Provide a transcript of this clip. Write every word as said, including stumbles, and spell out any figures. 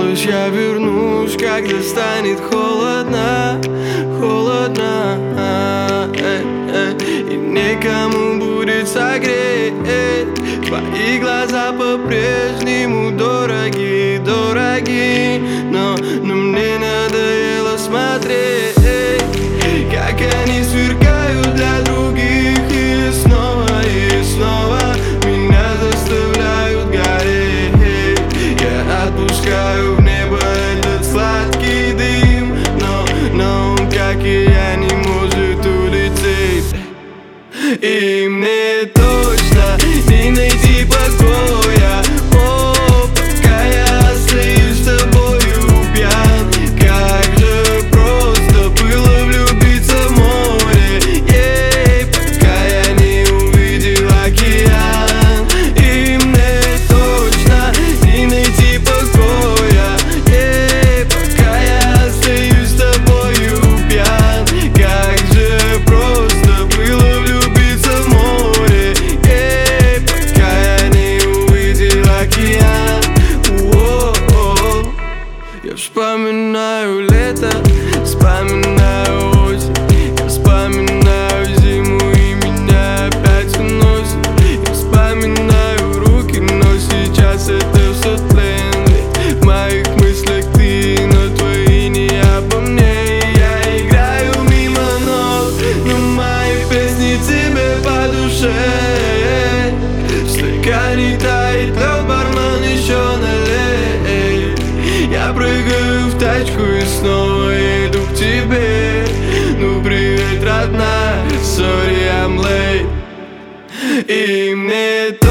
Клялась, я вернусь, когда станет холодно, холодно, э, э, и некому будет согреть. Твои глаза по-прежнему дороги, дороги, но, но мне надоело смотреть, как они сверкают для других, и снова, и снова меня заставляют гореть. Я отпускаю в небо этот сладкий дым, но, но он, как и я, не может улететь. И мне точно не найти покоя, о, пока я остаюсь с тобою пьян. Как же просто было влюбиться в море, ей, пока я не увидел океан. И мне точно не найти покоя, ей, пока я остаюсь с тобою пьян. Как же просто было влюбиться в море, ей, пока я не увидел океан. О-о-о. Я вспоминаю лето, вспоминаю осень, я вспоминаю зиму, и меня опять уносит. Я вспоминаю руки, но сейчас это все тлен. Ведь в моих мыслях ты, но твои не обо мне. И я играю мимо ног, но мои песни тебе по душе. В стакане тает лед, бармен еще налей. Я прыгаю в тачку и снова еду к тебе. Ну привет, родная, sorry, I'm late. И мне